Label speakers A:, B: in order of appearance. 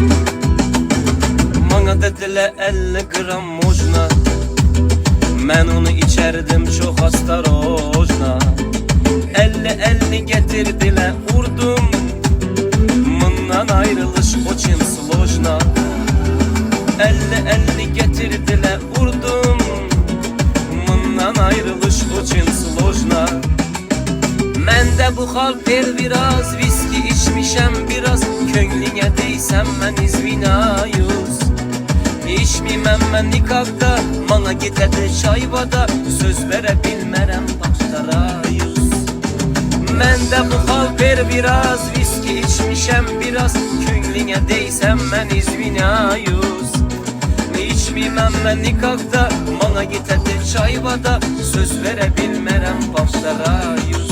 A: Bana dediler 50 gram mojna, mən onu içərdim çox astarojna. 50-50 getirdiler vurdum, bundan ayrılış очень сложно. 50-50 getirdiler vurdum, bundan ayrılış очень сложно. Məndə bu hal ver biraz, viski içmişəm biraz, könlüne deysəm mən izvinayuz. İçmiməm mən nikahda, bana gitədi çayvada, söz verə bilmərəm başlara yüz. Məndə bu hal ver biraz, viski içmişəm biraz, könlüne deysəm mən izvinayuz. İçmiməm mən nikahda, bana gitədi çayvada, söz verə bilmərəm başlara yüz.